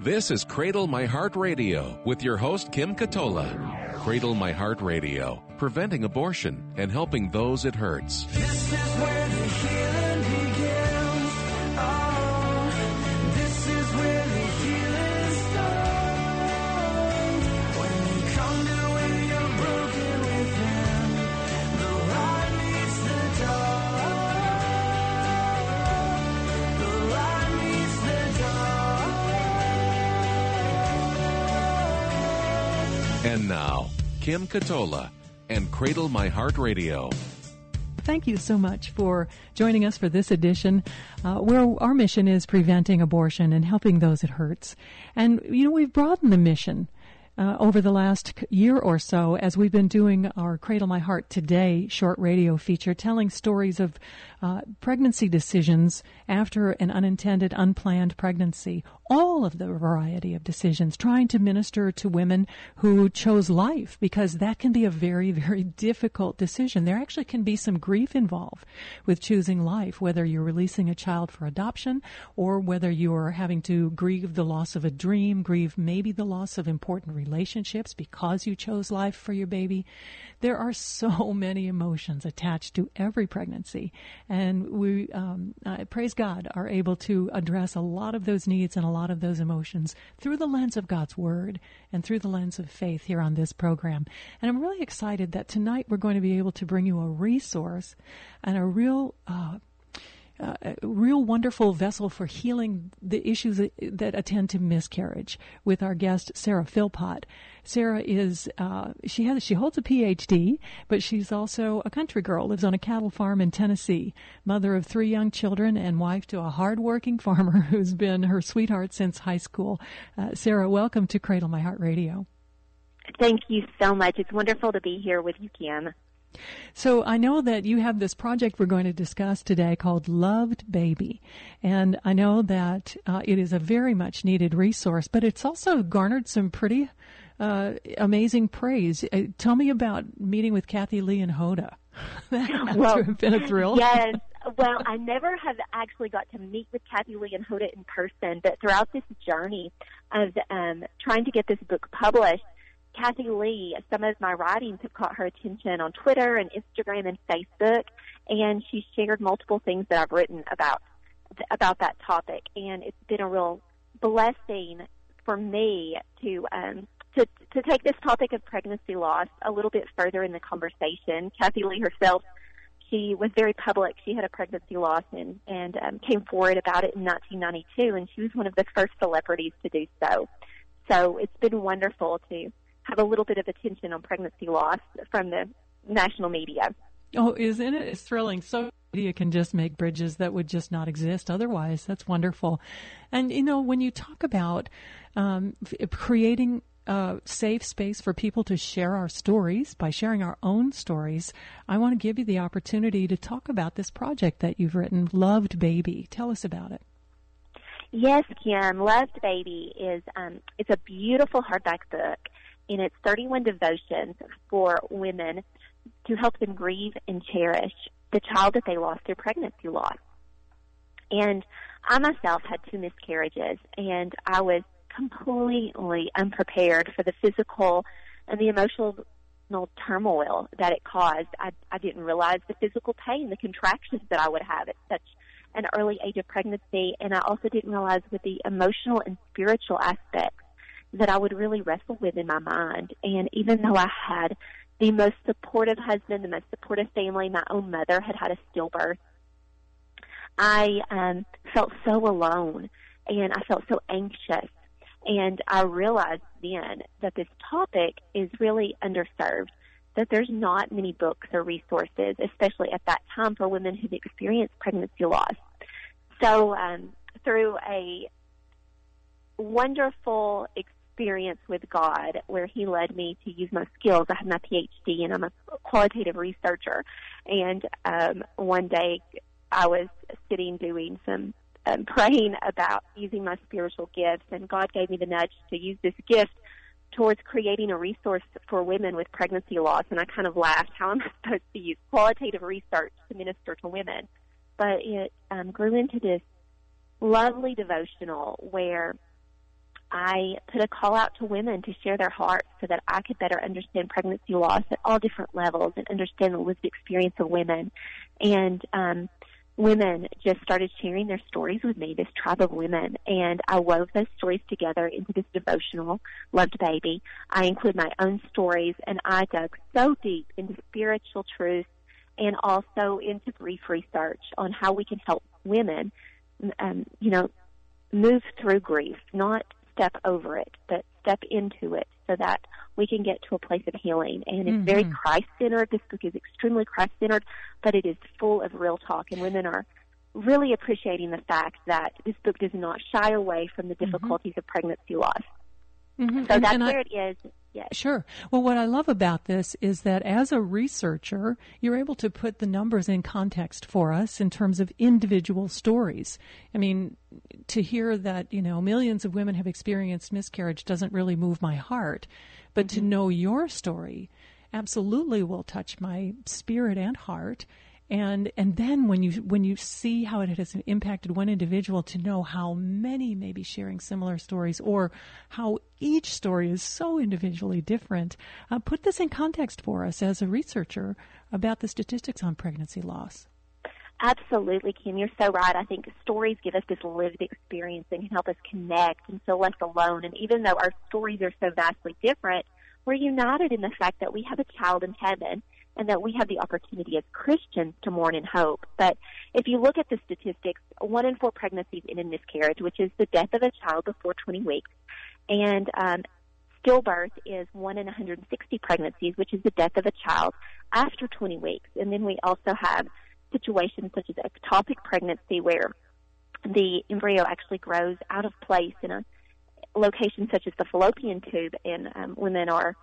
This is Cradle My Heart Radio with your host, Kim Katola. Cradle My Heart Radio, preventing abortion and helping those it hurts. This is where the healing begins. Oh, this is where the healing starts. When you come to where you're broken within, the light meets the dark. The light meets the dark. And now, Kim Katola and Cradle My Heart Radio. Thank you so much for joining us for this edition, where our mission is preventing abortion and helping those it hurts. And, we've broadened the mission over the last year or so as we've been doing our Cradle My Heart Today short radio feature, telling stories of pregnancy decisions after an unintended, unplanned pregnancy. All of the variety of decisions, trying to minister to women who chose life, because that can be a very, very difficult decision. There actually can be some grief involved with choosing life, whether you're releasing a child for adoption or whether you're having to grieve the loss of a dream, grieve maybe the loss of important relationships because you chose life for your baby. There are so many emotions attached to every pregnancy, and we, praise God, are able to address a lot of those needs and a lot of those emotions through the lens of God's Word and through the lens of faith here on this program. And I'm really excited that tonight we're going to be able to bring you a resource and a real wonderful vessel for healing the issues that attend to miscarriage with our guest, Sarah Philpott. Sarah is, she holds a PhD, but she's also a country girl, lives on a cattle farm in Tennessee, mother of 3 young children and wife to a hard-working farmer who's been her sweetheart since high school. Sarah, welcome to Cradle My Heart Radio. Thank you so much. It's wonderful to be here with you, Kim. So I know that you have this project we're going to discuss today called Loved Baby. And I know that it is a very much needed resource, but it's also garnered some pretty amazing praise. Tell me about meeting with Kathy Lee and Hoda. That has to have been a thrill. Yes. Well, I never have actually got to meet with Kathy Lee and Hoda in person, but throughout this journey of trying to get this book published, Kathy Lee, some of my writings have caught her attention on Twitter and Instagram and Facebook, and she shared multiple things that I've written about that topic. And it's been a real blessing for me to take this topic of pregnancy loss a little bit further in the conversation. Kathy Lee herself, she was very public. She had a pregnancy loss and came forward about it in 1992, and she was one of the first celebrities to do so. So it's been wonderful to have a little bit of attention on pregnancy loss from the national media. Oh, isn't it? It's thrilling. So media can just make bridges that would just not exist otherwise. That's wonderful. And, when you talk about creating a safe space for people to share our stories by sharing our own stories, I want to give you the opportunity to talk about this project that you've written, Loved Baby. Tell us about it. Yes, Kim. Loved Baby is it's a beautiful hardback book, and it's 31 devotions for women to help them grieve and cherish the child that they lost through pregnancy loss. And I myself had 2 miscarriages, and I was completely unprepared for the physical and the emotional turmoil that it caused. I didn't realize the physical pain, the contractions that I would have at such an early age of pregnancy, and I also didn't realize with the emotional and spiritual aspects that I would really wrestle with in my mind. And even though I had the most supportive husband, the most supportive family, my own mother had had a stillbirth, I felt so alone, and I felt so anxious. And I realized then that this topic is really underserved, that there's not many books or resources, especially at that time, for women who've experienced pregnancy loss. So through a wonderful experience with God where He led me to use my skills, I have my PhD and I'm a qualitative researcher. And one day I was sitting doing some praying about using my spiritual gifts, and God gave me the nudge to use this gift towards creating a resource for women with pregnancy loss. And I kind of laughed, how am I supposed to use qualitative research to minister to women? But it grew into this lovely devotional where I put a call out to women to share their hearts so that I could better understand pregnancy loss at all different levels and understand the lived experience of women. And women just started sharing their stories with me, this tribe of women, and I wove those stories together into this devotional, Loved Baby. I include my own stories, and I dug so deep into spiritual truth and also into grief research on how we can help women, move through grief, not step over it, but step into it so that we can get to a place of healing. And it's very Christ-centered. This book is extremely Christ-centered, but it is full of real talk. And women are really appreciating the fact that this book does not shy away from the difficulties of pregnancy loss. So that's where it is. Yes. Sure. Well, what I love about this is that as a researcher, you're able to put the numbers in context for us in terms of individual stories. I mean, to hear that, millions of women have experienced miscarriage doesn't really move my heart, but to know your story absolutely will touch my spirit and heart. And then when you see how it has impacted one individual, to know how many may be sharing similar stories or how each story is so individually different, put this in context for us as a researcher about the statistics on pregnancy loss. Absolutely, Kim. You're so right. I think stories give us this lived experience and can help us connect and feel less alone. And even though our stories are so vastly different, we're united in the fact that we have a child in heaven and that we have the opportunity as Christians to mourn in hope. But if you look at the statistics, 1 in 4 pregnancies end in miscarriage, which is the death of a child before 20 weeks. And stillbirth is 1 in 160 pregnancies, which is the death of a child after 20 weeks. And then we also have situations such as ectopic pregnancy, where the embryo actually grows out of place in a location such as the fallopian tube, and women are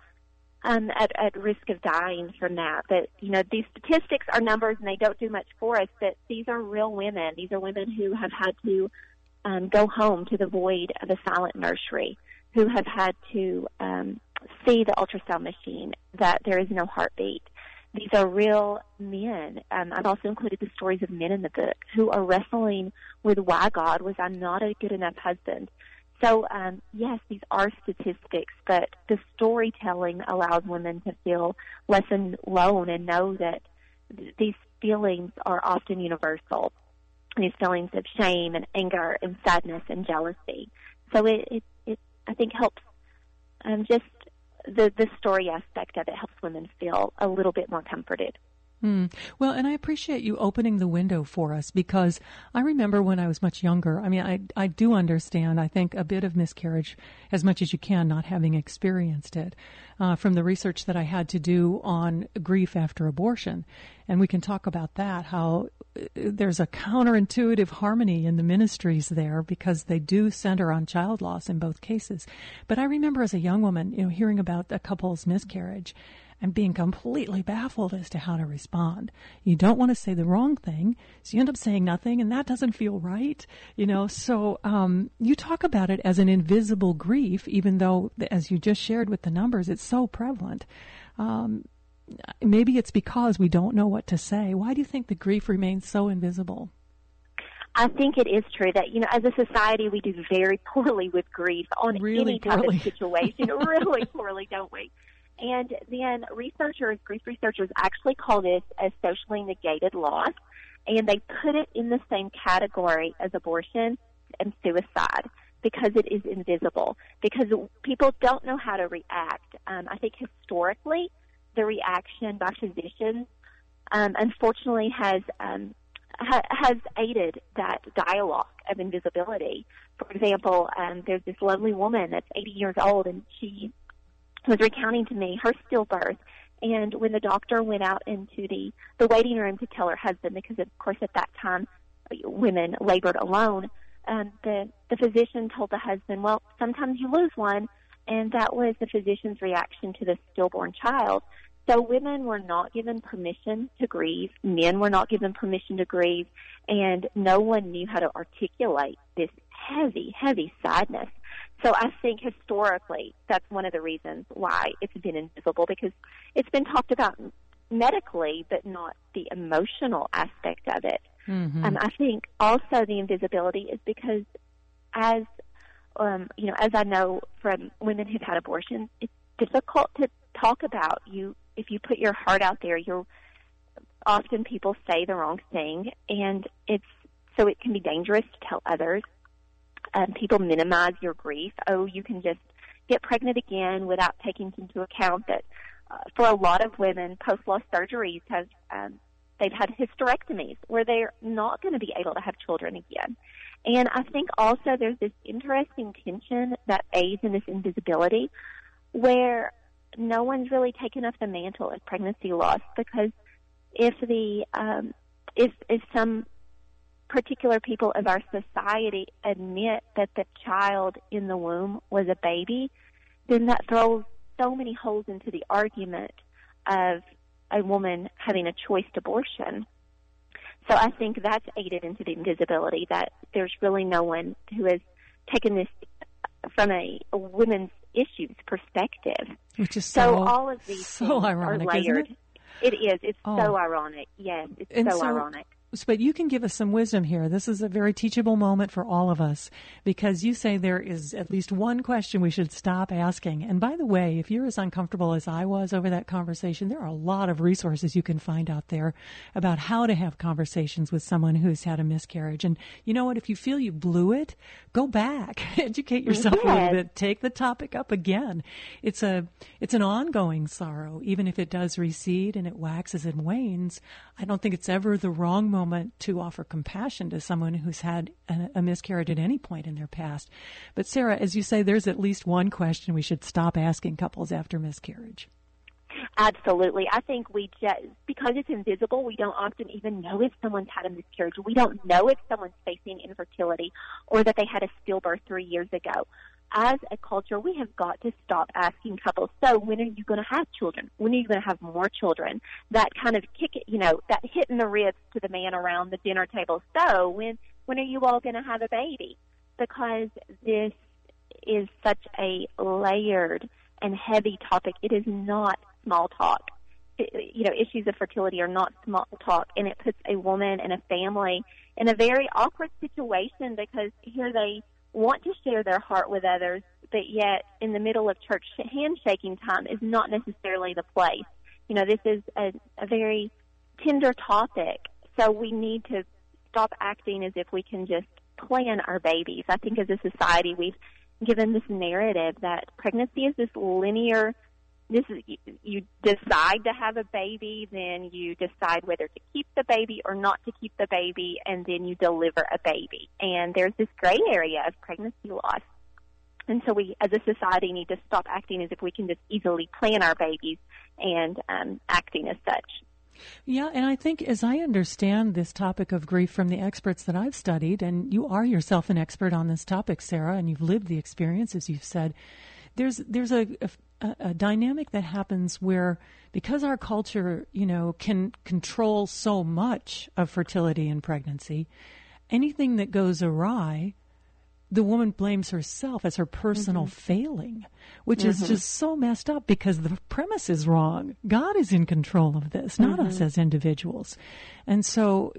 at risk of dying from that. But, these statistics are numbers and they don't do much for us, but these are real women. These are women who have had to go home to the void of a silent nursery, who have had to see the ultrasound machine, that there is no heartbeat. These are real men. I've also included the stories of men in the book who are wrestling with why God was I not a good enough husband. So, yes, these are statistics, but the storytelling allows women to feel less alone and know that these feelings are often universal, these feelings of shame and anger and sadness and jealousy. So it I think, helps just the story aspect of it helps women feel a little bit more comforted. Well, and I appreciate you opening the window for us, because I remember when I was much younger, I do understand, I think, a bit of miscarriage as much as you can, not having experienced it, from the research that I had to do on grief after abortion. And we can talk about that, how there's a counterintuitive harmony in the ministries there, because they do center on child loss in both cases. But I remember as a young woman, hearing about a couple's miscarriage and being completely baffled as to how to respond. You don't want to say the wrong thing, so you end up saying nothing, and that doesn't feel right, So you talk about it as an invisible grief, even though, as you just shared with the numbers, it's so prevalent. Maybe it's because we don't know what to say. Why do you think the grief remains so invisible? I think it is true that, as a society, we do very poorly with grief on any type of situation. Really poorly, don't we? And then grief researchers actually call this a socially negated loss, and they put it in the same category as abortion and suicide because it is invisible, because people don't know how to react. I think historically the reaction by physicians unfortunately has aided that dialogue of invisibility. For example, there's this lovely woman that's 80 years old, and she was recounting to me her stillbirth, and when the doctor went out into the waiting room to tell her husband, because of course at that time women labored alone, the physician told the husband, well, sometimes you lose one, and that was the physician's reaction to the stillborn child. So women were not given permission to grieve, men were not given permission to grieve, and no one knew how to articulate this heavy, heavy sadness. So I think historically that's one of the reasons why it's been invisible, because it's been talked about medically, but not the emotional aspect of it. I think also the invisibility is because as as I know from women who've had abortions, it's difficult to talk about. If you put your heart out there, often people say the wrong thing, and it can be dangerous to tell others. People minimize your grief. Oh, you can just get pregnant again, without taking into account that for a lot of women, post-loss surgeries they've had hysterectomies where they're not going to be able to have children again. And I think also there's this interesting tension that aids in this invisibility, where no one's really taken up the mantle of pregnancy loss, because if some particular people of our society admit that the child in the womb was a baby, then that throws so many holes into the argument of a woman having a choiced abortion. So I think that's aided into the invisibility, that there's really no one who has taken this from a women's issues perspective. Which is so all of these so things ironic, are layered. Isn't it is. It's Oh. so ironic. Yes, it's so ironic. But you can give us some wisdom here. This is a very teachable moment for all of us, because you say there is at least one question we should stop asking. And by the way, if you're as uncomfortable as I was over that conversation, there are a lot of resources you can find out there about how to have conversations with someone who's had a miscarriage. And you know what? If you feel you blew it, go back, educate yourself a little bit, take the topic up again. It's an ongoing sorrow, even if it does recede and it waxes and wanes. I don't think it's ever the wrong moment to offer compassion to someone who's had a miscarriage at any point in their past. But Sarah, as you say, there's at least one question we should stop asking couples after miscarriage. Absolutely. I think because it's invisible, we don't often even know if someone's had a miscarriage. We don't know if someone's facing infertility or that they had a stillbirth 3 years ago. As a culture, we have got to stop asking couples, so when are you going to have children? When are you going to have more children? That kind of that hit in the ribs to the man around the dinner table. So when are you all going to have a baby? Because this is such a layered and heavy topic. It is not small talk. Issues of fertility are not small talk, and it puts a woman and a family in a very awkward situation, because here they want to share their heart with others, but yet in the middle of church handshaking time is not necessarily the place. This is a very tender topic, so we need to stop acting as if we can just plan our babies. I think as a society we've given this narrative that pregnancy is this linear, you decide to have a baby, then you decide whether to keep the baby or not to keep the baby, and then you deliver a baby. And there's this gray area of pregnancy loss. And so we, as a society, need to stop acting as if we can just easily plan our babies and acting as such. Yeah, and I think as I understand this topic of grief from the experts that I've studied, and you are yourself an expert on this topic, Sarah, and you've lived the experience, as you've said, there's a dynamic that happens where, because our culture, can control so much of fertility and pregnancy, anything that goes awry, the woman blames herself as her personal failing, which is just so messed up, because the premise is wrong. God is in control of this, not us as individuals. And so,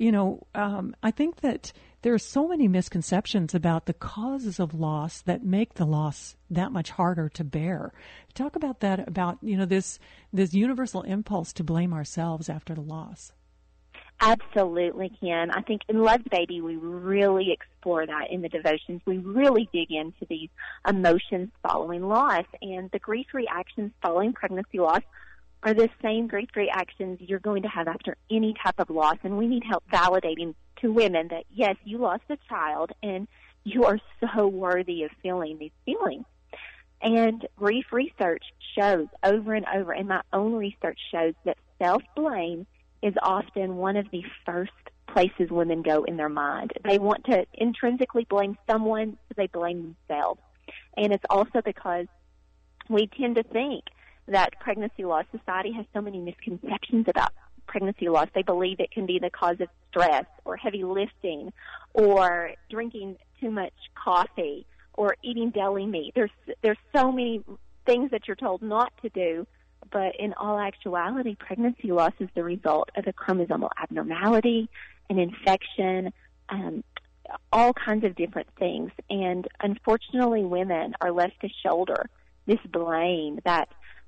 I think that there are so many misconceptions about the causes of loss that make the loss that much harder to bear. Talk about that, about, this universal impulse to blame ourselves after the loss. Absolutely, Ken. I think in Loved Baby, we really explore that in the devotions. We really dig into these emotions following loss, and the grief reactions following pregnancy loss are the same grief reactions you're going to have after any type of loss, and we need help validating to women that, yes, you lost a child, and you are so worthy of feeling these feelings. And grief research shows over and over, and my own research shows, that self-blame is often one of the first places women go in their mind. They want to intrinsically blame someone, so they blame themselves. And it's also because we tend to think that pregnancy loss, society has so many misconceptions about pregnancy loss. They believe it can be the cause of stress or heavy lifting or drinking too much coffee or eating deli meat. There's so many things that you're told not to do. But in all actuality, pregnancy loss is the result of a chromosomal abnormality, an infection, all kinds of different things. And unfortunately, women are left to shoulder this blame that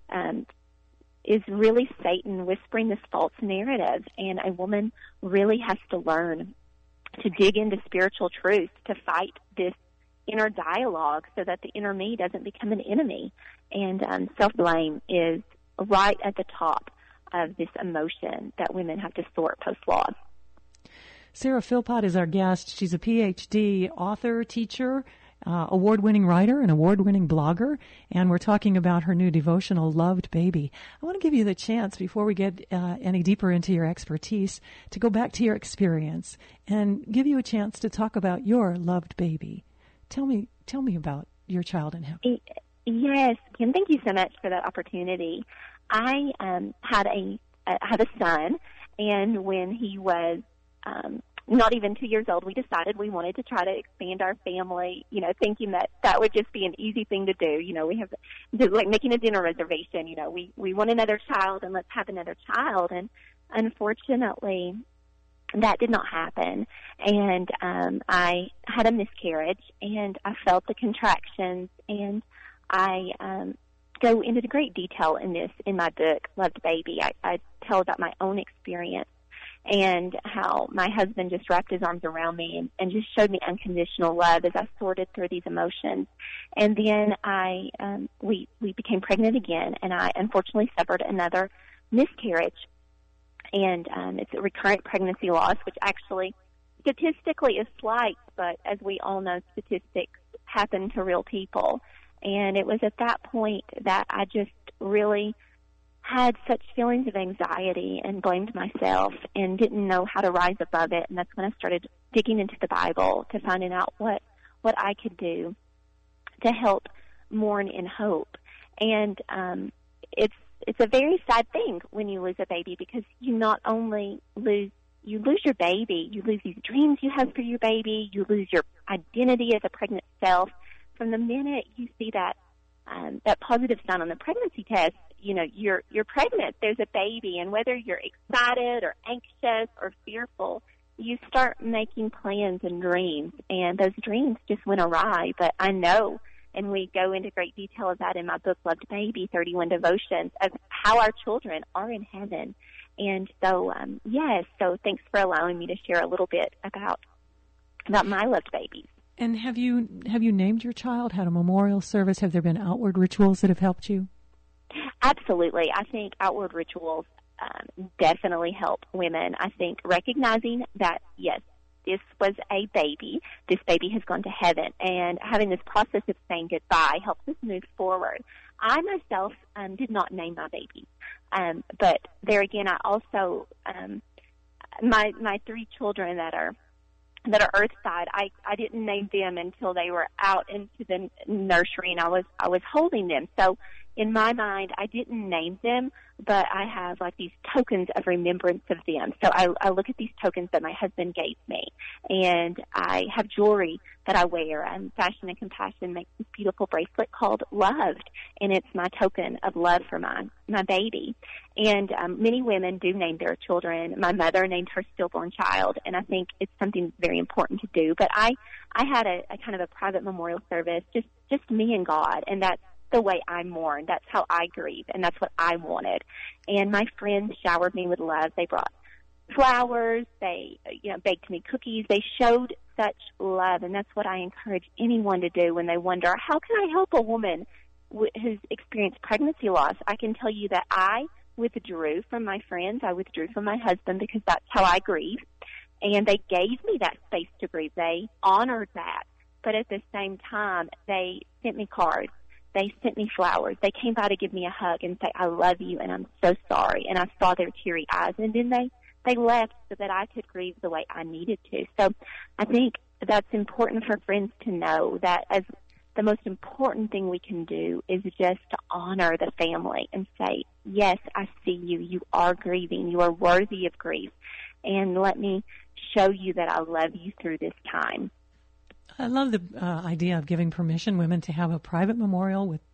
is really Satan whispering this false narrative. And a woman really has to learn to dig into spiritual truth to fight this inner dialogue so that the inner me doesn't become an enemy. And self-blame is right at the top of this emotion that women have to sort post-law. Sarah Philpott is our guest. She's a PhD author, teacher, award-winning writer, and award-winning blogger, and we're talking about her new devotional, Loved Baby. I want to give you the chance, before we get any deeper into your expertise, to go back to your experience and give you a chance to talk about your loved baby. Tell me about your child in heaven. Yes, Kim, thank you so much for that opportunity. I had a son, and when he was not even 2 years old, we decided we wanted to try to expand our family, thinking that would just be an easy thing to do. We have like making a dinner reservation, we want another child and let's have another child. And unfortunately, that did not happen. And I had a miscarriage, and I felt the contractions, and I go into the great detail in this in my book, Loved Baby. I tell about my own experience and how my husband just wrapped his arms around me and just showed me unconditional love as I sorted through these emotions. And then we became pregnant again, and I unfortunately suffered another miscarriage. And it's a recurrent pregnancy loss, which actually statistically is slight, but as we all know, statistics happen to real people. And it was at that point that I just really had such feelings of anxiety and blamed myself and didn't know how to rise above it. And that's when I started digging into the Bible to finding out what I could do to help mourn in hope. And it's a very sad thing when you lose a baby, because you not only lose your baby, you lose these dreams you have for your baby, you lose your identity as a pregnant self. From the minute you see that positive sign on the pregnancy test, you're pregnant, there's a baby, and whether you're excited or anxious or fearful, you start making plans and dreams, and those dreams just went awry. But I know, and we go into great detail of that in my book, Loved Baby, 31 Devotions, of how our children are in heaven. And so, so thanks for allowing me to share a little bit about my loved babies. And have you named your child, had a memorial service? Have there been outward rituals that have helped you? Absolutely. I think outward rituals definitely help women. I think recognizing that, yes, this was a baby. This baby has gone to heaven. And having this process of saying goodbye helps us move forward. I myself did not name my baby. But there again, I also, my three children that are earthside, I didn't name them until they were out into the nursery and I was holding them. So in my mind, I didn't name them, but I have like these tokens of remembrance of them. So I look at these tokens that my husband gave me, and I have jewelry that I wear. Fashion and Compassion makes this beautiful bracelet called Loved, and it's my token of love for my baby. And many women do name their children. My mother named her stillborn child, and I think it's something very important to do. But I had a kind of a private memorial service, just me and God, and that's the way I mourn. That's how I grieve, and that's what I wanted. And my friends showered me with love. They brought flowers. They, baked me cookies. They showed such love, and that's what I encourage anyone to do when they wonder, how can I help a woman who's experienced pregnancy loss? I can tell you that I withdrew from my friends. I withdrew from my husband because that's how I grieve, and they gave me that space to grieve. They honored that, but at the same time, they sent me cards. They sent me flowers. They came by to give me a hug and say, I love you, and I'm so sorry. And I saw their teary eyes. And then they left so that I could grieve the way I needed to. So I think that's important for friends to know, that as the most important thing we can do is just to honor the family and say, yes, I see you. You are grieving. You are worthy of grief. And let me show you that I love you through this time. I love the idea of giving permission women to have a private memorial with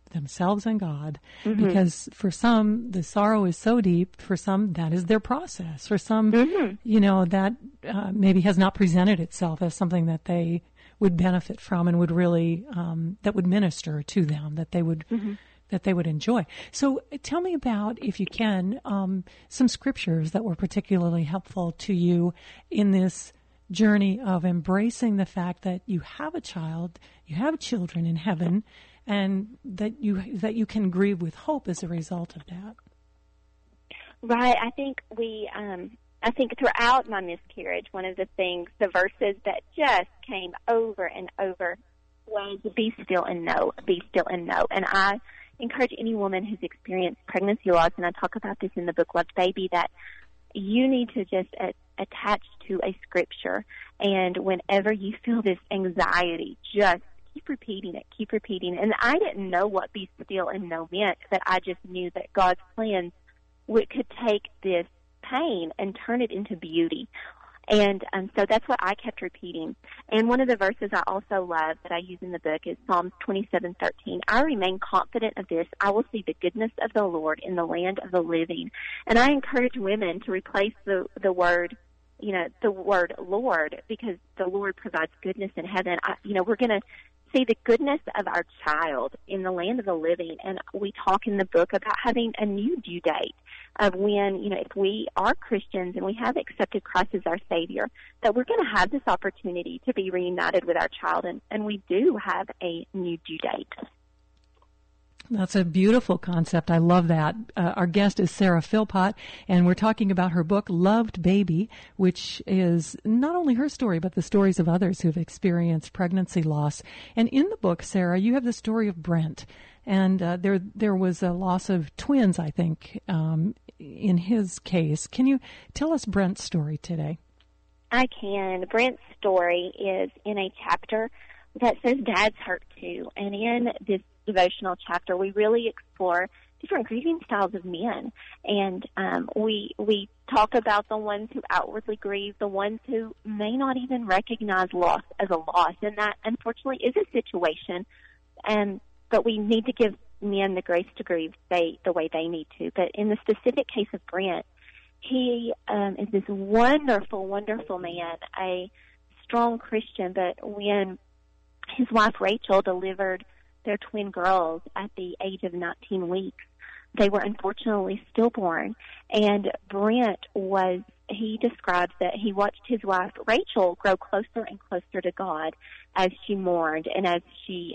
themselves and God, because for some, the sorrow is so deep. For some, that is their process. For some, that maybe has not presented itself as something that they would benefit from and would really, that would minister to them, that they would enjoy. So tell me about, if you can, some scriptures that were particularly helpful to you in this journey of embracing the fact that you have a child, you have children in heaven, and that you can grieve with hope as a result of that. Right. I think throughout my miscarriage, one of the things, the verses that just came over and over was be still and know, be still and know. And I encourage any woman who's experienced pregnancy loss, and I talk about this in the book Loved Baby, that you need to just attach to a scripture, and whenever you feel this anxiety, just keep repeating it. And I didn't know what be still and know meant, but I just knew that God's plans could take this pain and turn it into beauty. And so that's what I kept repeating. And one of the verses I also love that I use in the book is Psalms 27:13. I remain confident of this. I will see the goodness of the Lord in the land of the living. And I encourage women to replace the word, the word Lord, because the Lord provides goodness in heaven. We're going to see the goodness of our child in the land of the living. And we talk in the book about having a new due date of when, if we are Christians and we have accepted Christ as our Savior, that we're going to have this opportunity to be reunited with our child. And we do have a new due date. That's a beautiful concept. I love that. Our guest is Sarah Philpott, and we're talking about her book, Loved Baby, which is not only her story, but the stories of others who've experienced pregnancy loss. And in the book, Sarah, you have the story of Brent. And there was a loss of twins, I think, in his case. Can you tell us Brent's story today? I can. Brent's story is in a chapter that says Dad's hurt too. And in this devotional chapter, we really explore different grieving styles of men. And we talk about the ones who outwardly grieve, the ones who may not even recognize loss as a loss. And that, unfortunately, is a situation. But we need to give men the grace to grieve the way they need to. But in the specific case of Brent, he is this wonderful, wonderful man, a strong Christian. But when his wife Rachel delivered their twin girls at the age of 19 weeks, they were unfortunately stillborn. And Brent he describes that he watched his wife Rachel grow closer and closer to God as she mourned and as she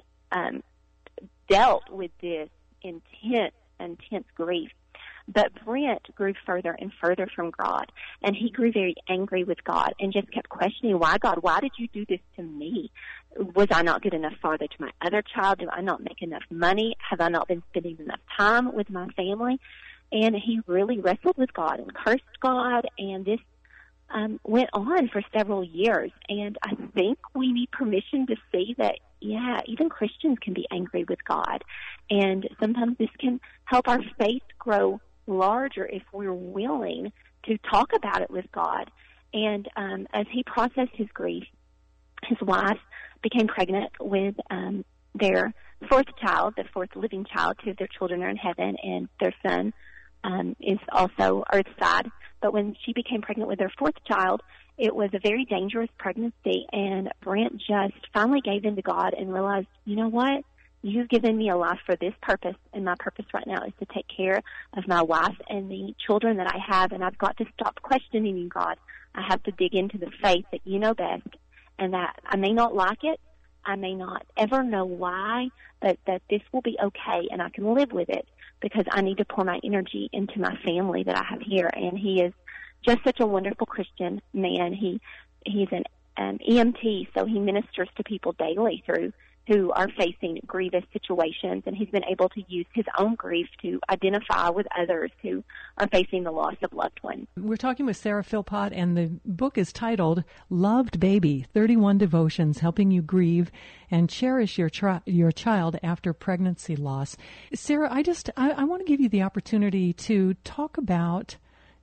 dealt with this intense grief. But Brent grew further and further from God, and he grew very angry with God and just kept questioning, why, God, why did you do this to me? Was I not good enough father to my other child? Do I not make enough money? Have I not been spending enough time with my family? And he really wrestled with God and cursed God, and this went on for several years. And I think we need permission to see that, even Christians can be angry with God. And sometimes this can help our faith grow larger if we're willing to talk about it with God. And as he processed his grief, his wife became pregnant with their fourth child, the fourth living child. Two of their children are in heaven, and their son is also earthside. But when she became pregnant with their fourth child, it was a very dangerous pregnancy, and Brent just finally gave in to God and realized, you know what? You've given me a life for this purpose, and my purpose right now is to take care of my wife and the children that I have, and I've got to stop questioning you, God. I have to dig into the faith that you know best, and that I may not like it, I may not ever know why, but that this will be okay, and I can live with it because I need to pour my energy into my family that I have here. And he is just such a wonderful Christian man. He's an EMT, so he ministers to people daily who are facing grievous situations, and he's been able to use his own grief to identify with others who are facing the loss of loved ones. We're talking with Sarah Philpott, and the book is titled Loved Baby, 31 Devotions Helping You Grieve and Cherish Your Child After Pregnancy Loss. Sarah, I want to give you the opportunity to talk about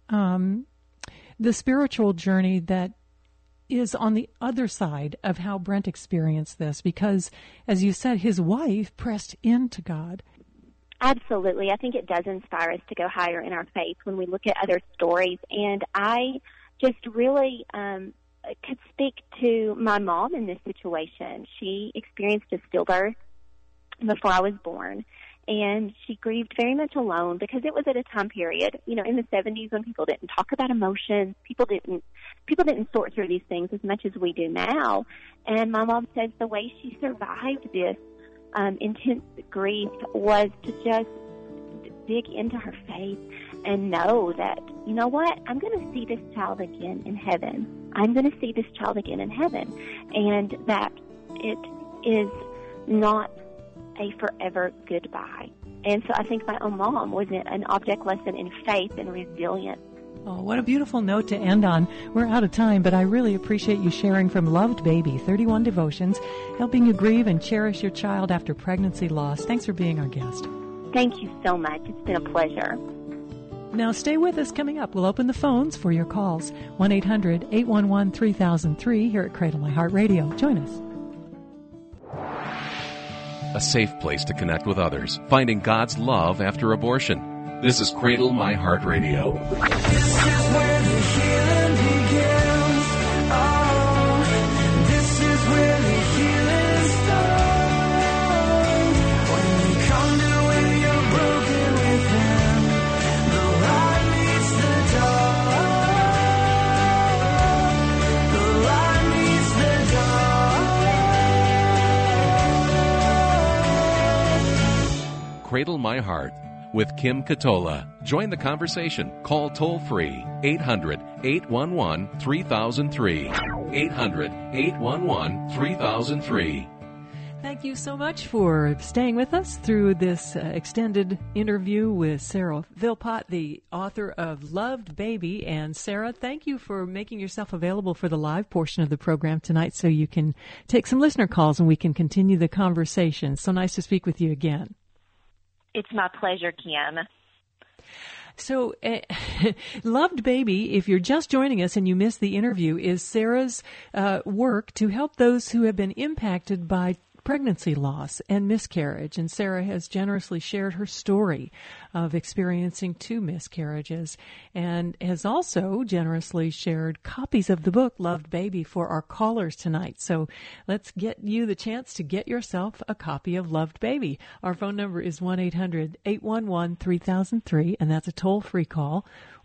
the spiritual journey that is on the other side of how Brent experienced this, because, as you said, his wife pressed into God. Absolutely. I think it does inspire us to go higher in our faith when we look at other stories. And I just really could speak to my mom in this situation. She experienced a stillbirth before I was born, and she grieved very much alone because it was at a time period, in the 70s when people didn't talk about emotions. People didn't sort through these things as much as we do now. And my mom says the way she survived this intense grief was to just dig into her faith and know that, you know what, I'm going to see this child again in heaven. I'm going to see this child again in heaven. And that it is not a forever goodbye. And so I think my own mom was an object lesson in faith and resilience. Oh, what a beautiful note to end on. We're out of time, but I really appreciate you sharing from Loved Baby, 31 Devotions, helping you grieve and cherish your child after pregnancy loss. Thanks for being our guest. Thank you so much. It's been a pleasure. Now stay with us. Coming up, we'll open the phones for your calls. 1-800-811-3003 here at Cradle My Heart Radio. Join us. A safe place to connect with others, finding God's love after abortion. This is Cradle My Heart Radio. This is where the healing begins. Oh, this is where the healing starts. When you come to where you're broken within, the light meets the dark. The light meets the dark. Cradle My Heart with Kim Katola. Join the conversation. Call toll-free 800-811-3003. 800-811-3003. Thank you so much for staying with us through this extended interview with Sarah Philpott, the author of Loved Baby. And Sarah, thank you for making yourself available for the live portion of the program tonight so you can take some listener calls and we can continue the conversation. So nice to speak with you again. It's my pleasure, Kim. So, Loved Baby, if you're just joining us and you missed the interview, is Sarah's work to help those who have been impacted by pregnancy loss and miscarriage. And Sarah has generously shared her story of experiencing 2 miscarriages and has also generously shared copies of the book Loved Baby for our callers tonight. So let's get you the chance to get yourself a copy of Loved Baby. Our phone number is 1-800-811-3003, and that's a toll-free call,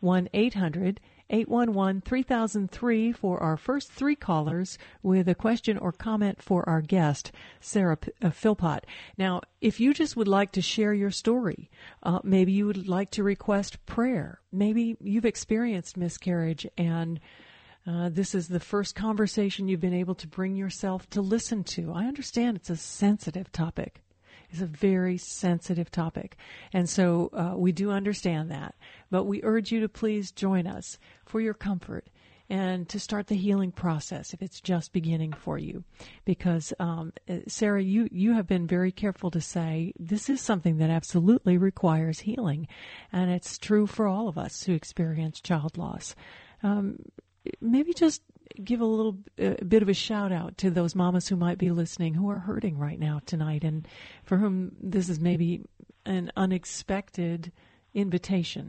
1-800-811-3003 for our first 3 callers with a question or comment for our guest, Sarah Philpott. Now, if you just would like to share your story, maybe you would like to request prayer. Maybe you've experienced miscarriage and this is the first conversation you've been able to bring yourself to listen to. I understand it's a sensitive topic. It's a very sensitive topic. And so we do understand that. But we urge you to please join us for your comfort and to start the healing process if it's just beginning for you. Because, Sarah, you have been very careful to say this is something that absolutely requires healing. And it's true for all of us who experience child loss. Maybe just give a little bit of a shout out to those mamas who might be listening who are hurting right now tonight and for whom this is maybe an unexpected invitation.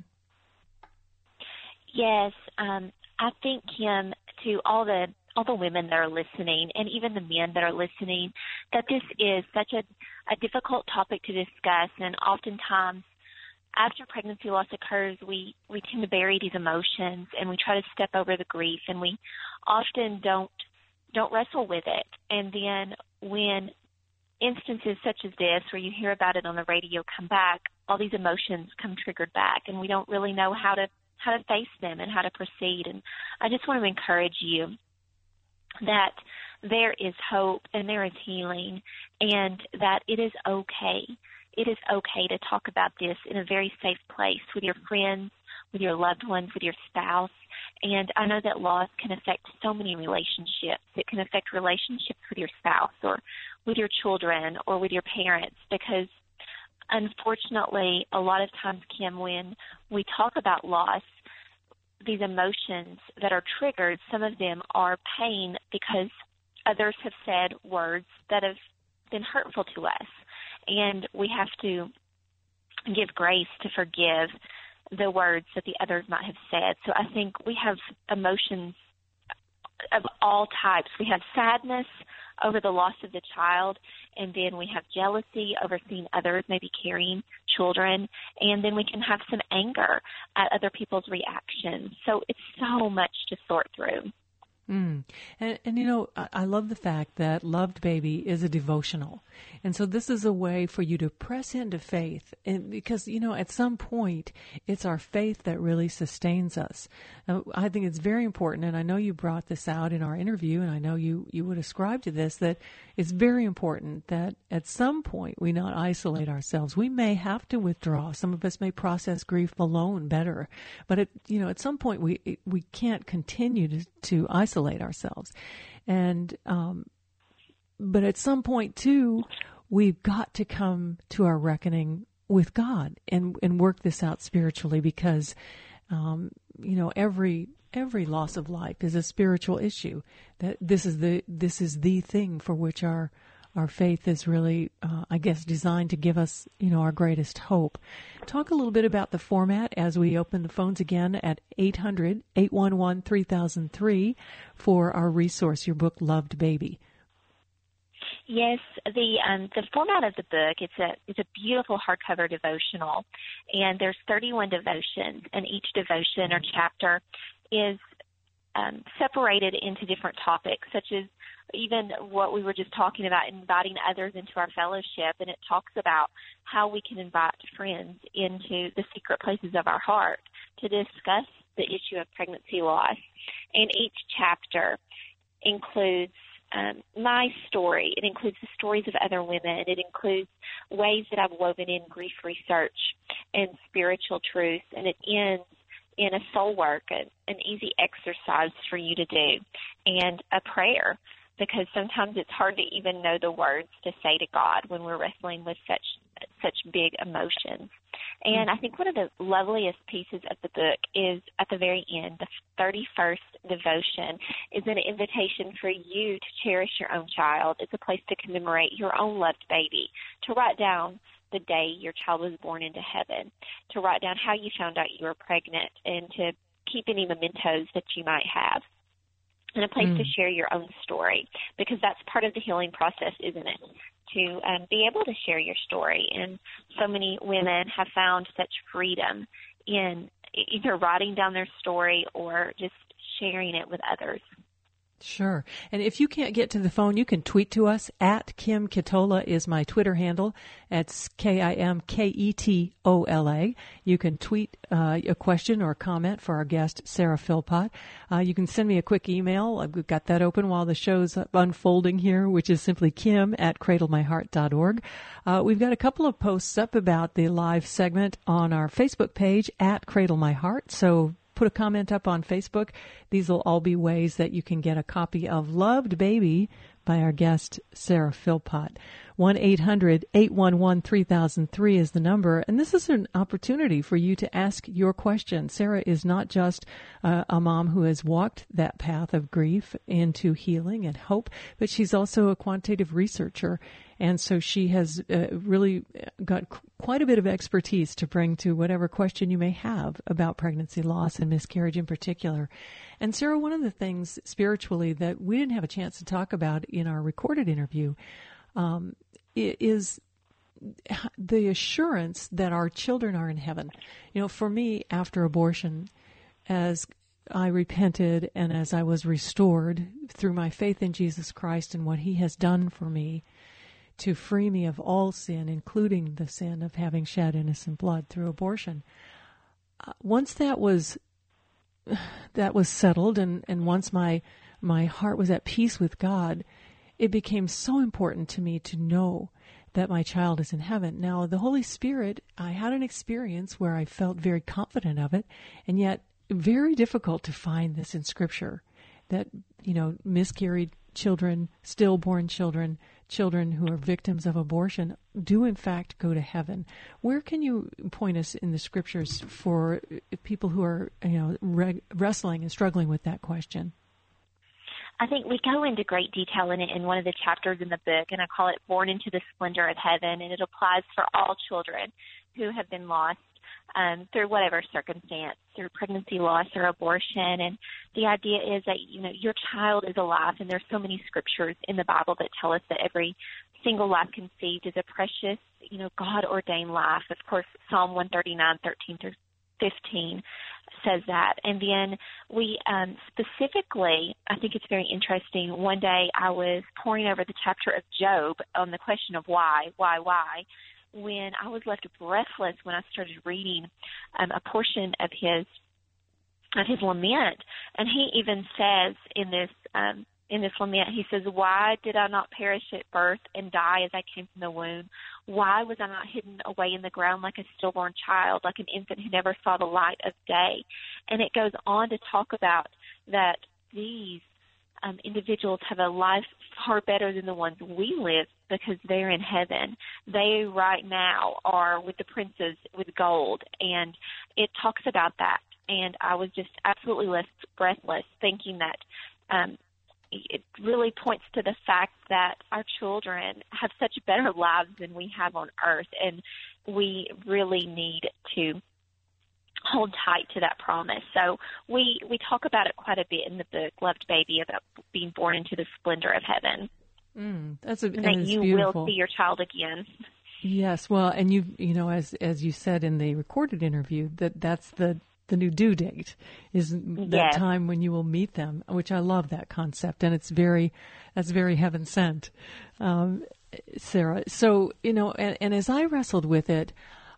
Yes, I think, Kim, to all the women that are listening and even the men that are listening, that this is such a difficult topic to discuss, and oftentimes after pregnancy loss occurs, we tend to bury these emotions and we try to step over the grief, and we often don't wrestle with it. And then when instances such as this, where you hear about it on the radio, come back, all these emotions come triggered back, and we don't really know how to face them and how to proceed. And I just want to encourage you that there is hope and there is healing, and that it is okay. It is okay to talk about this in a very safe place with your friends, with your loved ones, with your spouse. And I know that loss can affect so many relationships. It can affect relationships with your spouse or with your children or with your parents, because unfortunately, a lot of times, Kim, when we talk about loss, these emotions that are triggered, some of them are pain because others have said words that have been hurtful to us. And we have to give grace to forgive the words that the others might have said. So I think we have emotions of all types. We have sadness over the loss of the child, and then we have jealousy over seeing others maybe carrying children, and then we can have some anger at other people's reactions. So it's so much to sort through. And you know, I love the fact that Loved Baby is a devotional. And so this is a way for you to press into faith. And because, you know, at some point, it's our faith that really sustains us. Now, I think it's very important, and I know you brought this out in our interview, and I know you would ascribe to this, that it's very important that at some point we not isolate ourselves. We may have to withdraw. Some of us may process grief alone better. But, at some point we can't continue to isolate ourselves. And but at some point, too, we've got to come to our reckoning with God and work this out spiritually because, every loss of life is a spiritual issue. That this is the thing for which our faith is really, designed to give us, our greatest hope. Talk a little bit about the format as we open the phones again at 800-811-3003 for our resource, your book, Loved Baby. Yes, the format of the book, it's a beautiful hardcover devotional, and there's 31 devotions, and each devotion or chapter is separated into different topics, such as even what we were just talking about, inviting others into our fellowship, and it talks about how we can invite friends into the secret places of our heart to discuss the issue of pregnancy loss. And each chapter includes my story. It includes the stories of other women. It includes ways that I've woven in grief research and spiritual truth, and it ends in a soul work, an easy exercise for you to do, and a prayer, because sometimes it's hard to even know the words to say to God when we're wrestling with such big emotions. And I think one of the loveliest pieces of the book is at the very end, the 31st devotion is an invitation for you to cherish your own child. It's a place to commemorate your own loved baby, to write down the day your child was born into heaven, to write down how you found out you were pregnant, and to keep any mementos that you might have, and a place to share your own story, because that's part of the healing process, isn't it? To be able to share your story. And so many women have found such freedom in either writing down their story or just sharing it with others. Sure. And if you can't get to the phone, you can tweet to us at Kim Ketola is my Twitter handle. It's KIMKETOLA. You can tweet a question or a comment for our guest, Sarah Philpott. You can send me a quick email. We've got that open while the show's unfolding here, which is simply kim@cradlemyheart.org. We've got a couple of posts up about the live segment on our Facebook page at Cradle My Heart. So put a comment up on Facebook. These will all be ways that you can get a copy of Loved Baby by our guest, Sarah Philpott. 1-800-811-3003 is the number. And this is an opportunity for you to ask your question. Sarah is not just a mom who has walked that path of grief into healing and hope, but she's also a quantitative researcher. And so she has really got quite a bit of expertise to bring to whatever question you may have about pregnancy loss and miscarriage in particular. And Sarah, one of the things spiritually that we didn't have a chance to talk about in our recorded interview is the assurance that our children are in heaven. You know, for me, after abortion, as I repented and as I was restored through my faith in Jesus Christ and what He has done for me, to free me of all sin, including the sin of having shed innocent blood through abortion. Once that was settled, and once my heart was at peace with God, it became so important to me to know that my child is in heaven. Now, the Holy Spirit, I had an experience where I felt very confident of it, and yet very difficult to find this in Scripture, that, miscarried children, stillborn children, children who are victims of abortion do in fact go to heaven. Where can you point us in the Scriptures for people who are, wrestling and struggling with that question? I think we go into great detail in it in one of the chapters in the book, and I call it Born into the Splendor of Heaven, and it applies for all children who have been lost through whatever circumstance, through pregnancy loss or abortion. And the idea is that, your child is alive, and there's so many scriptures in the Bible that tell us that every single life conceived is a precious, God-ordained life. Of course, Psalm 139:13-15 says that. And then we specifically, I think it's very interesting, one day I was poring over the chapter of Job on the question of why, when I was left breathless when I started reading a portion of his lament. And he even says in this lament, he says, "Why did I not perish at birth and die as I came from the womb? Why was I not hidden away in the ground like a stillborn child, like an infant who never saw the light of day?" And it goes on to talk about that these individuals have a life far better than the ones we live because they're in heaven. They right now are with the princes with gold, and it talks about that. And I was just absolutely left breathless, thinking that it really points to the fact that our children have such better lives than we have on earth, and we really need to hold tight to that promise. So we talk about it quite a bit in the book, Loved Baby, about being born into the splendor of heaven. That you beautiful. Will see your child again. Yes, well, and as you said in the recorded interview, that's the new due date is that time when you will meet them, which I love that concept, and that's very heaven sent, Sarah. So and as I wrestled with it,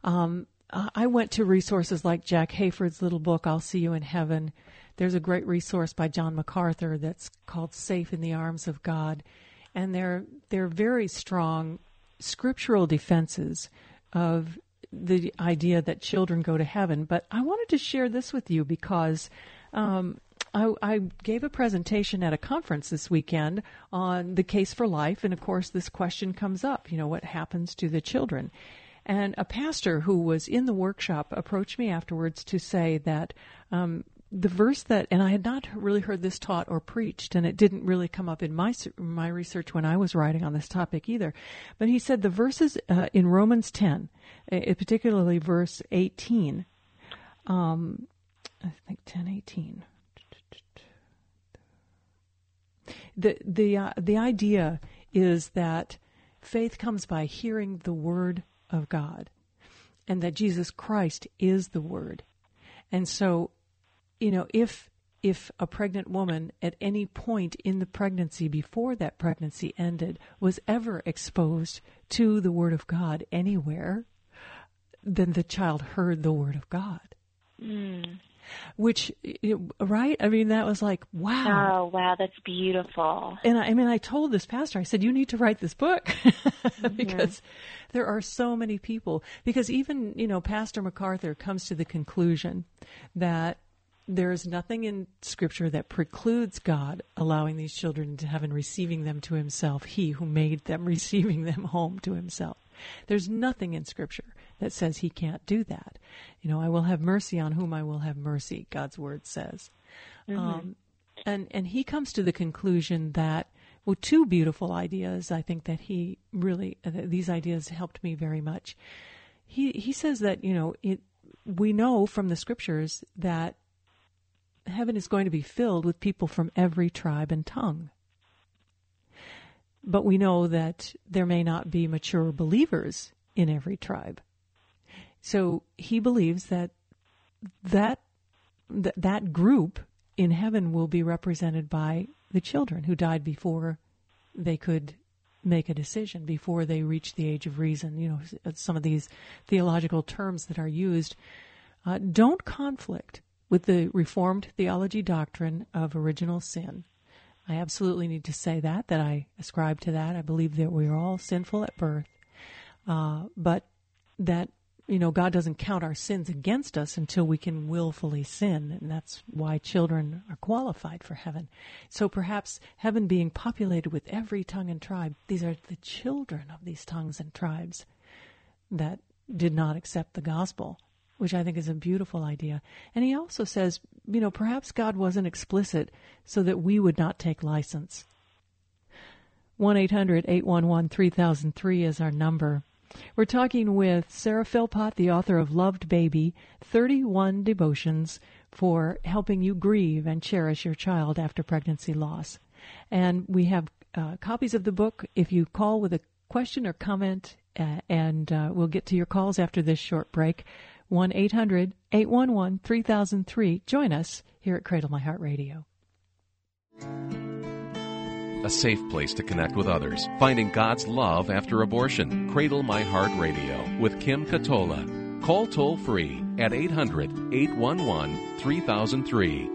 I went to resources like Jack Hayford's little book, I'll See You in Heaven. There's a great resource by John MacArthur that's called Safe in the Arms of God. And they're very strong scriptural defenses of the idea that children go to heaven. But I wanted to share this with you because I gave a presentation at a conference this weekend on the case for life. And, of course, this question comes up, what happens to the children? And a pastor who was in the workshop approached me afterwards to say that the verse that, and I had not really heard this taught or preached, and it didn't really come up in my research when I was writing on this topic either, but he said the verses in Romans 10, particularly verse 18, I think 10:18. The idea is that faith comes by hearing the word of God, and that Jesus Christ is the Word. And so, if a pregnant woman at any point in the pregnancy before that pregnancy ended was ever exposed to the Word of God anywhere, then the child heard the Word of God. Which, right? I mean, that was like, wow. Oh, wow, that's beautiful. And I told this pastor, I said, you need to write this book because there are so many people. Because even, Pastor MacArthur comes to the conclusion that there's nothing in Scripture that precludes God allowing these children into heaven, receiving them to himself, he who made them, receiving them home to himself. There's nothing in Scripture that says he can't do that. I will have mercy on whom I will have mercy, God's word says. And he comes to the conclusion that, two beautiful ideas, I think that he really, these ideas helped me very much. He says that, we know from the Scriptures that heaven is going to be filled with people from every tribe and tongue. But we know that there may not be mature believers in every tribe. So he believes that group in heaven will be represented by the children who died before they could make a decision, before they reached the age of reason. Some of these theological terms that are used don't conflict with the Reformed theology doctrine of original sin. I absolutely need to say that I ascribe to that. I believe that we are all sinful at birth, but that, God doesn't count our sins against us until we can willfully sin, and that's why children are qualified for heaven. So perhaps heaven being populated with every tongue and tribe, these are the children of these tongues and tribes that did not accept the gospel which I think is a beautiful idea. And he also says, perhaps God wasn't explicit so that we would not take license. 1-800-811-3003 is our number. We're talking with Sarah Philpott, the author of Loved Baby, 31 Devotions for helping you grieve and cherish your child after pregnancy loss. And we have copies of the book if you call with a question or comment, and we'll get to your calls after this short break. 1-800-811-3003. Join us here at Cradle My Heart Radio. A safe place to connect with others. Finding God's love after abortion. Cradle My Heart Radio with Kim Katola. Call toll free at 800-811-3003.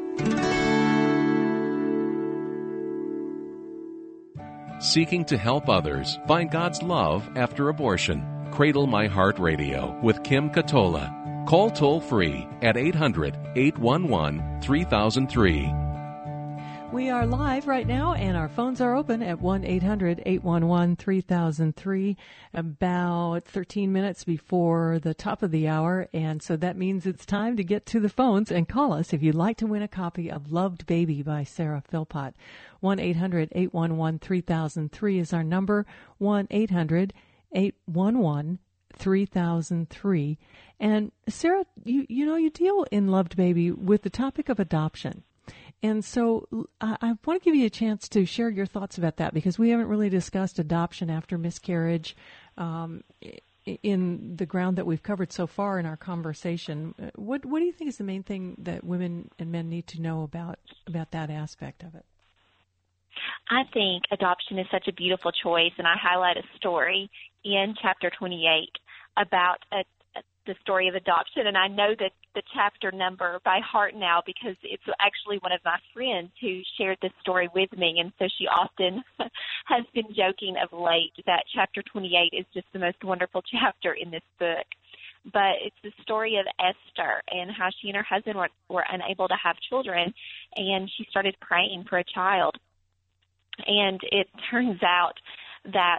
Seeking to help others find God's love after abortion. Cradle My Heart Radio with Kim Katola. Call toll free at 800-811-3003. We are live right now, and our phones are open at 1-800-811-3003, about 13 minutes before the top of the hour. And so that means it's time to get to the phones and call us if you'd like to win a copy of Loved Baby by Sarah Philpott. 1-800-811-3003 is our number, 1-800-811-3003. And Sarah, you deal in Loved Baby with the topic of adoption. And so I want to give you a chance to share your thoughts about that, because we haven't really discussed adoption after miscarriage in the ground that we've covered so far in our conversation. What do you think is the main thing that women and men need to know about that aspect of it? I think adoption is such a beautiful choice, and I highlight a story in chapter 28 about the story of adoption, and I know that the chapter number by heart now because it's actually one of my friends who shared this story with me, and so she often has been joking of late that chapter 28 is just the most wonderful chapter in this book. But it's the story of Esther and how she and her husband were unable to have children, and she started praying for a child. And it turns out that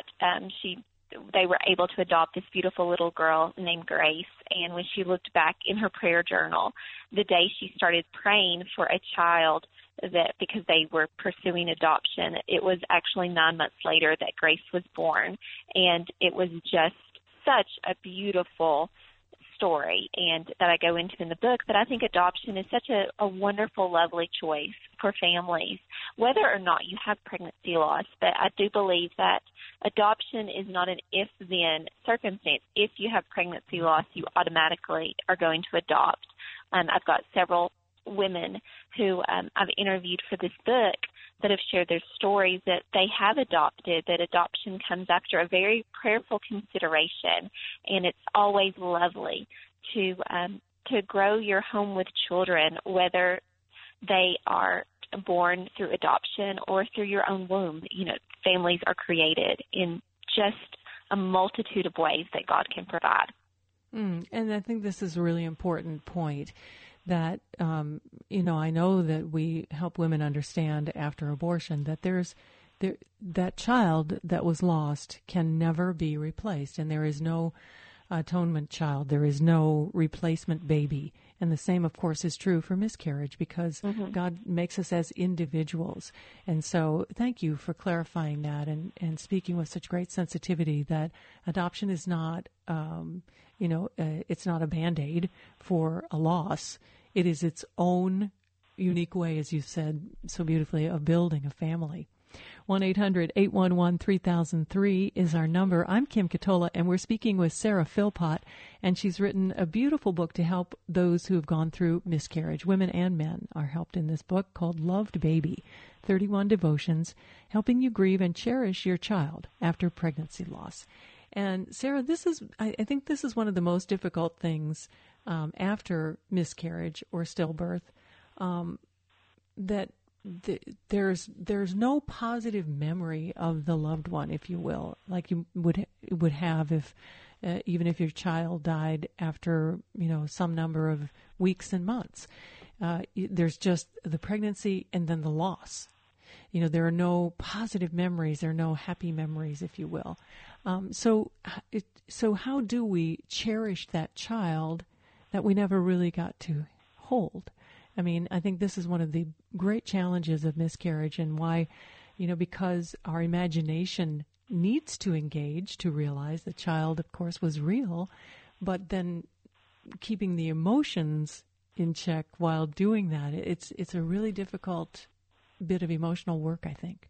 they were able to adopt this beautiful little girl named Grace. And when she looked back in her prayer journal, the day she started praying for a child, that because they were pursuing adoption, it was actually 9 months later that Grace was born. And it was just such a beautiful story, and that I go into in the book. But I think adoption is such a wonderful, lovely choice for families, whether or not you have pregnancy loss. But I do believe that adoption is not an if-then circumstance. If you have pregnancy loss, you automatically are going to adopt. I've got several women who I've interviewed for this book that have shared their stories that they have adopted, that adoption comes after a very prayerful consideration, and it's always lovely to grow your home with children, whether they are born through adoption or through your own womb. Families are created in just a multitude of ways that God can provide. And I think this is a really important point. That, I know that we help women understand after abortion that that child that was lost can never be replaced, and there is no atonement child. There is no replacement baby. And the same, of course, is true for miscarriage, because God makes us as individuals. And so thank you for clarifying that and speaking with such great sensitivity that adoption is not, it's not a Band-Aid for a loss. It is its own unique way, as you said so beautifully, of building a family. 1-800-811-3003 is our number. I'm Kim Katola, and we're speaking with Sarah Philpott, and she's written a beautiful book to help those who have gone through miscarriage. Women and men are helped in this book called Loved Baby, 31 Devotions, helping you grieve and cherish your child after pregnancy loss. And Sarah, I think this is one of the most difficult things after miscarriage or stillbirth, that there's no positive memory of the loved one, if you will, like you would have if even if your child died after some number of weeks and months. There's just the pregnancy and then the loss. There are no positive memories, there are no happy memories, if you will. So how do we cherish that child that we never really got to hold. I mean, I think this is one of the great challenges of miscarriage, and why, because our imagination needs to engage to realize the child, of course, was real, but then keeping the emotions in check while doing that, it's a really difficult bit of emotional work, I think.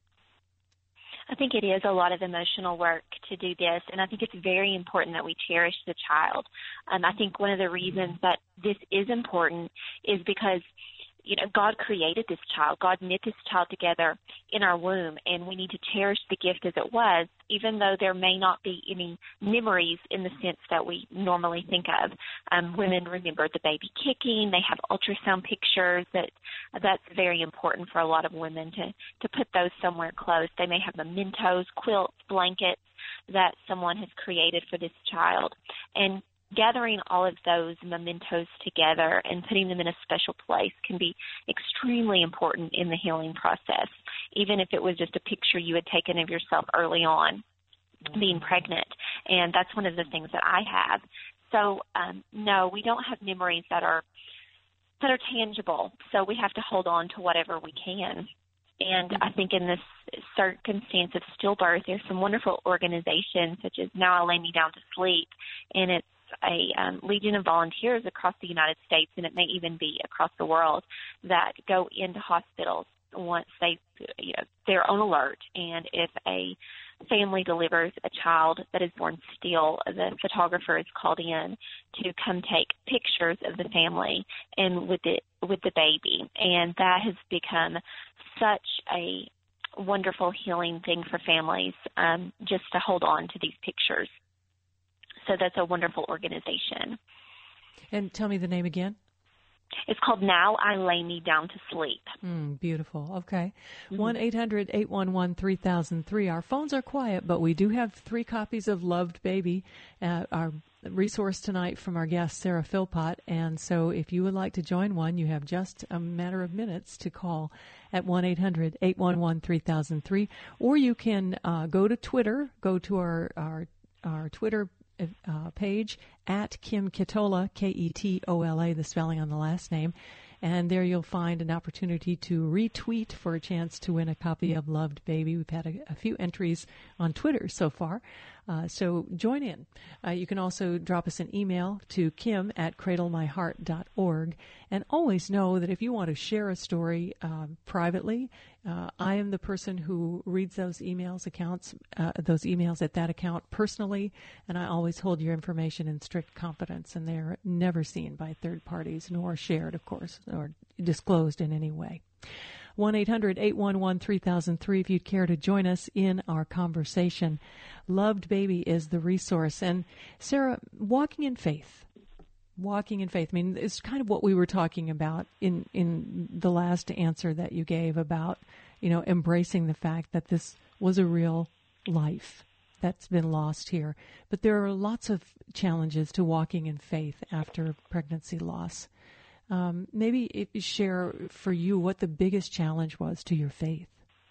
I think it is a lot of emotional work to do this, and I think it's very important that we cherish the child. I think one of the reasons that this is important is because, God created this child. God knit this child together in our womb, and we need to cherish the gift as it was, even though there may not be any memories in the sense that we normally think of. Women remember the baby kicking. They have ultrasound pictures. That's very important for a lot of women to put those somewhere close. They may have mementos, quilts, blankets that someone has created for this child. And gathering all of those mementos together and putting them in a special place can be extremely important in the healing process, even if it was just a picture you had taken of yourself early on being pregnant. And that's one of the things that I have. So, no, we don't have memories that are tangible, so we have to hold on to whatever we can. And I think in this circumstance of stillbirth, there's some wonderful organizations such as Now I Lay Me Down to Sleep, and it's a legion of volunteers across the United States, and it may even be across the world, that go into hospitals once they're on alert. And if a family delivers a child that is born still, the photographer is called in to come take pictures of the family and with the baby. And that has become such a wonderful healing thing for families, just to hold on to these pictures. So that's a wonderful organization. And tell me the name again. It's called Now I Lay Me Down to Sleep. Beautiful. Okay. 1-800-811-3003. Our phones are quiet, but we do have 3 copies of Loved Baby, our resource tonight from our guest, Sarah Philpott. And so if you would like to join one, you have just a matter of minutes to call at 1-800-811-3003. Or you can go to Twitter, go to our Twitter page at Kim Ketola, Ketola, the spelling on the last name, and there you'll find an opportunity to retweet for a chance to win a copy of Loved Baby. We've had a few entries on Twitter so far, so join in. You can also drop us an email to kim@cradlemyheart.org, and always know that if you want to share a story privately, I am the person who reads those emails at that account personally, and I always hold your information in strict confidence, and they're never seen by third parties, nor shared, of course, or disclosed in any way. 1-800-811-3003 if you'd care to join us in our conversation. Loved Baby is the resource. And Sarah, walking in faith. I mean, it's kind of what we were talking about in the last answer that you gave about, embracing the fact that this was a real life that's been lost here. But there are lots of challenges to walking in faith after pregnancy loss. Maybe share for you what the biggest challenge was to your faith.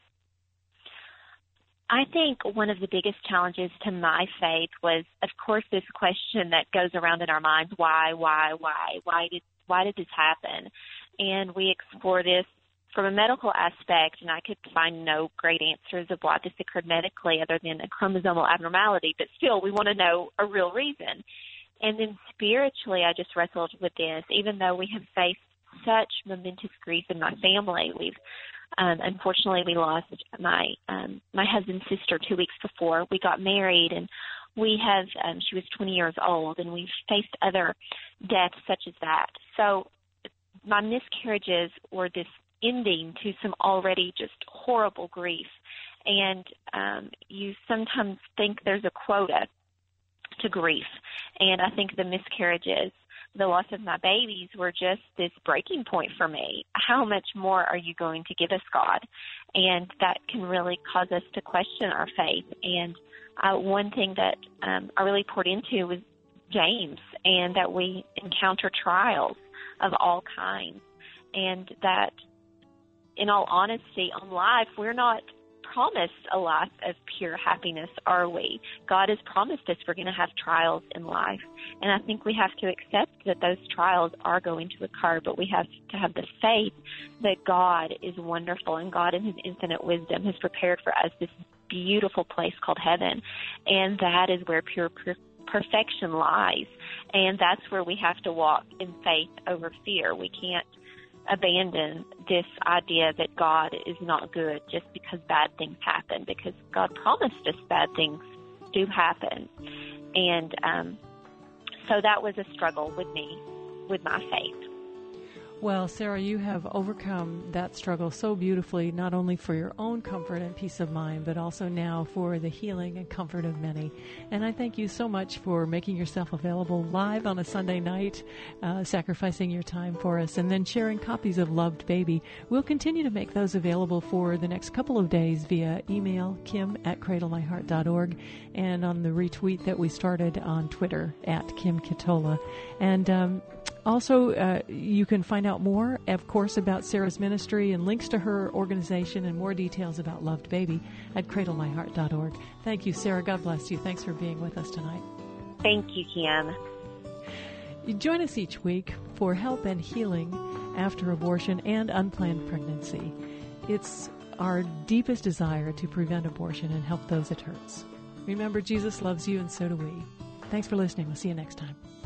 I think one of the biggest challenges to my faith was, of course, this question that goes around in our minds: why did this happen? And we explore this from a medical aspect, and I could find no great answers of why this occurred medically other than a chromosomal abnormality, but still we want to know a real reason. And then spiritually, I just wrestled with this. Even though we have faced such momentous grief in my family, unfortunately we lost my husband's sister 2 weeks before we got married, and we have she was 20 years old, and we've faced other deaths such as that. So my miscarriages were this ending to some already just horrible grief, and you sometimes think there's a quota to grief. And I think the miscarriages, the loss of my babies, were just this breaking point for me. How much more are you going to give us, God? And that can really cause us to question our faith. And one thing that I really poured into was James, and that we encounter trials of all kinds, and that in all honesty, on life, we're not promised a life of pure happiness, are we? God has promised us we're going to have trials in life. And I think we have to accept that those trials are going to occur, but we have to have the faith that God is wonderful, and God in his infinite wisdom has prepared for us this beautiful place called heaven. And that is where pure perfection lies. And that's where we have to walk in faith over fear. We can't abandon this idea that God is not good just because bad things happen, because God promised us bad things do happen. And so that was a struggle with me, with my faith. Well, Sarah, you have overcome that struggle so beautifully, not only for your own comfort and peace of mind, but also now for the healing and comfort of many. And I thank you so much for making yourself available live on a Sunday night, sacrificing your time for us, and then sharing copies of Loved Baby. We'll continue to make those available for the next couple of days via email, kim@cradlemyheart.org, and on the retweet that we started on Twitter @KimKatola. And also, you can find out more, of course, about Sarah's ministry and links to her organization and more details about Loved Baby at cradlemyheart.org. Thank you, Sarah. God bless you. Thanks for being with us tonight. Thank you, Kim. Join us each week for help and healing after abortion and unplanned pregnancy. It's our deepest desire to prevent abortion and help those it hurts. Remember, Jesus loves you, and so do we. Thanks for listening. We'll see you next time.